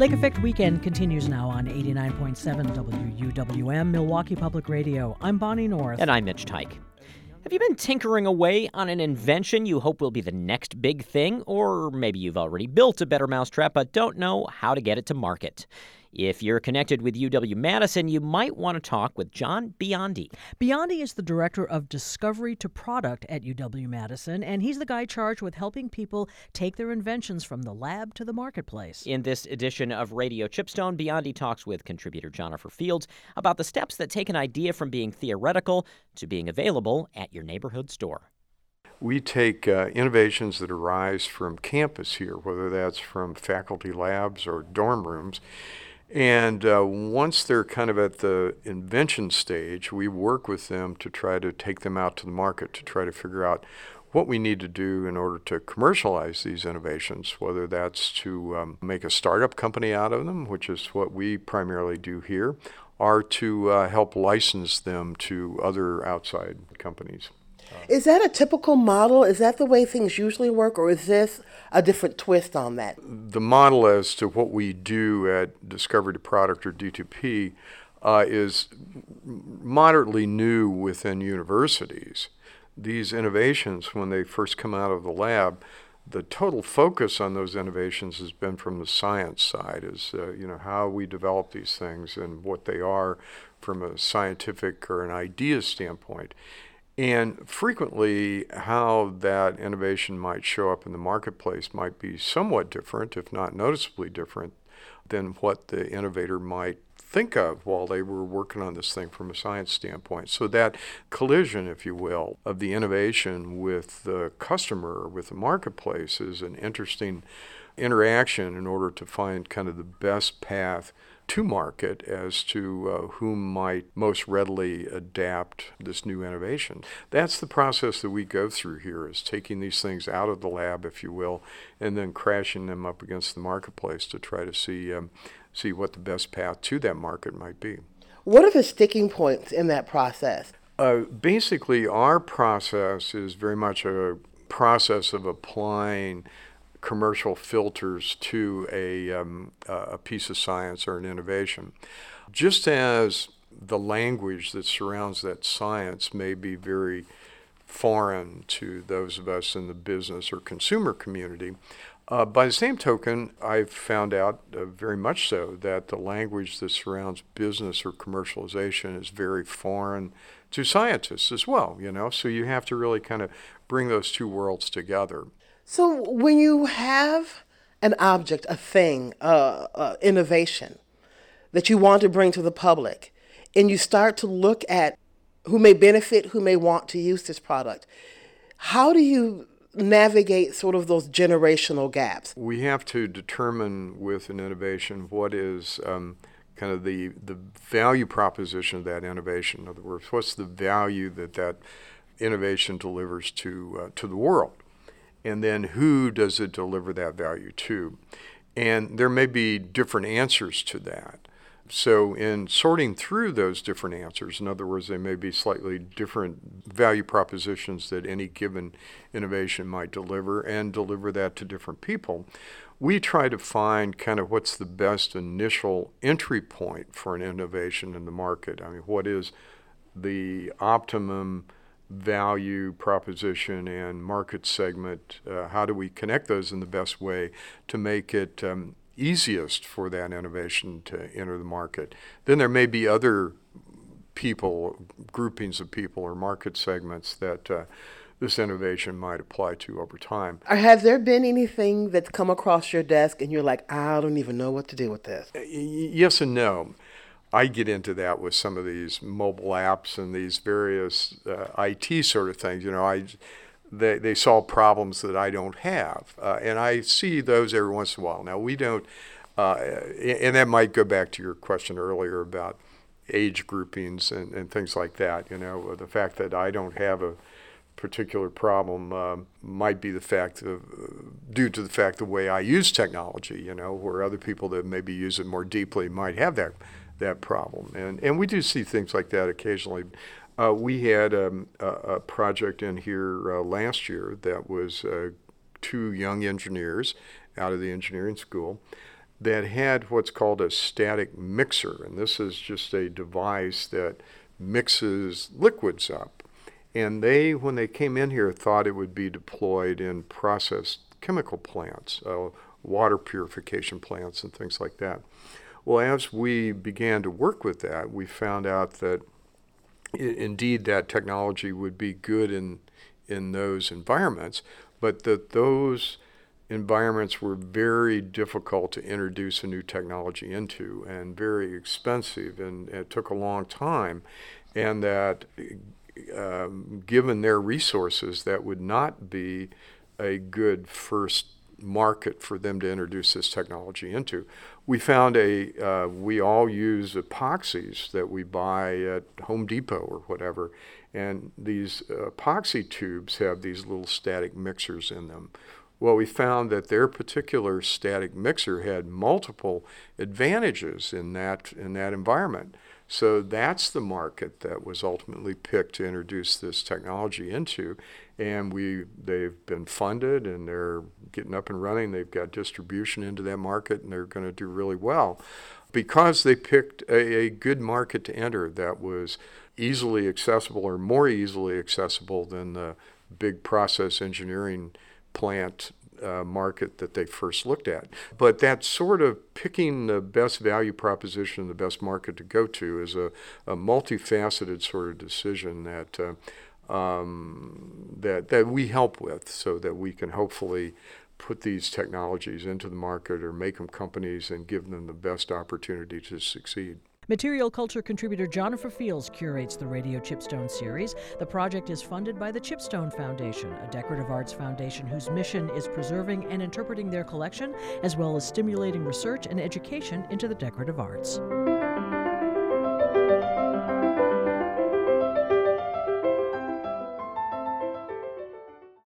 Lake Effect Weekend continues now on 89.7 WUWM, Milwaukee Public Radio. I'm Bonnie North. And I'm Mitch Tyke. Have you been tinkering away on an invention you hope will be the next big thing? Or maybe you've already built a better mousetrap but don't know how to get it to market. If you're connected with UW-Madison, you might want to talk with John Biondi. Biondi is the Director of Discovery to Product at UW-Madison, and he's the guy charged with helping people take their inventions from the lab to the marketplace. In this edition of Radio Chipstone, Biondi talks with contributor Jennifer Fields about the steps that take an idea from being theoretical to being available at your neighborhood store. We take innovations that arise from campus here, whether that's from faculty labs or dorm rooms. And once they're kind of at the invention stage, we work with them to try to take them out to the market, to try to figure out what we need to do in order to commercialize these innovations, whether that's to make a startup company out of them, which is what we primarily do here, or to help license them to other outside companies. Is that a typical model? Is that the way things usually work, or is this a different twist on that? The model as to what we do at Discovery to Product, or D2P, is moderately new within universities. These innovations, when they first come out of the lab, the total focus on those innovations has been from the science side, is how we develop these things and what they are from a scientific or an idea standpoint. And frequently, how that innovation might show up in the marketplace might be somewhat different, if not noticeably different, than what the innovator might think of while they were working on this thing from a science standpoint. So that collision, if you will, of the innovation with the customer, with the marketplace, is an interesting interaction in order to find kind of the best path to market as to whom might most readily adapt this new innovation. That's the process that we go through here, is taking these things out of the lab, if you will, and then crashing them up against the marketplace to try to see what the best path to that market might be. What are the sticking points in that process? Basically, our process is very much a process of applying commercial filters to a piece of science or an innovation. Just as the language that surrounds that science may be very foreign to those of us in the business or consumer community, by the same token, I've found out very much so that the language that surrounds business or commercialization is very foreign to scientists as well, so you have to really kind of bring those two worlds together. So when you have an object, a thing, innovation that you want to bring to the public, and you start to look at who may benefit, who may want to use this product, how do you navigate sort of those generational gaps? We have to determine with an innovation what is kind of the value proposition of that innovation. In other words, what's the value that innovation delivers to the world? And then who does it deliver that value to? And there may be different answers to that. So in sorting through those different answers, in other words, they may be slightly different value propositions that any given innovation might deliver, and deliver that to different people, we try to find kind of what's the best initial entry point for an innovation in the market. I mean, what is the optimum value proposition and market segment? How do we connect those in the best way to make it easiest for that innovation to enter the market? Then there may be other people, groupings of people or market segments that this innovation might apply to over time. Or has there been anything that's come across your desk and you're like, I don't even know what to do with this? Yes and no. I get into that with some of these mobile apps and these various IT sort of things. They solve problems that I don't have, and I see those every once in a while. Now we don't, and that might go back to your question earlier about age groupings and things like that. The fact that I don't have a particular problem might be due to the fact the way I use technology. Where other people that maybe use it more deeply might have that problem. And we do see things like that occasionally. We had a project in here last year that was two young engineers out of the engineering school that had what's called a static mixer. And this is just a device that mixes liquids up. And they, when they came in here, thought it would be deployed in processed chemical plants, water purification plants and things like that. Well, as we began to work with that, we found out that indeed that technology would be good in those environments, but that those environments were very difficult to introduce a new technology into and very expensive, and it took a long time, and that given their resources, that would not be a good first market for them to introduce this technology into. We found we all use epoxies that we buy at Home Depot or whatever, and these epoxy tubes have these little static mixers in them. Well, we found that their particular static mixer had multiple advantages in that environment. So that's the market that was ultimately picked to introduce this technology into, and they've been funded and they're getting up and running. They've got distribution into that market, and they're going to do really well because they picked a good market to enter that was easily accessible, or more easily accessible than the big process engineering plant market that they first looked at. But that sort of picking the best value proposition, the best market to go to, is a multifaceted sort of decision that that we help with, so that we can hopefully put these technologies into the market or make them companies and give them the best opportunity to succeed. Material culture contributor Jonnifer Fields curates the Radio Chipstone series. The project is funded by the Chipstone Foundation, a decorative arts foundation whose mission is preserving and interpreting their collection, as well as stimulating research and education into the decorative arts.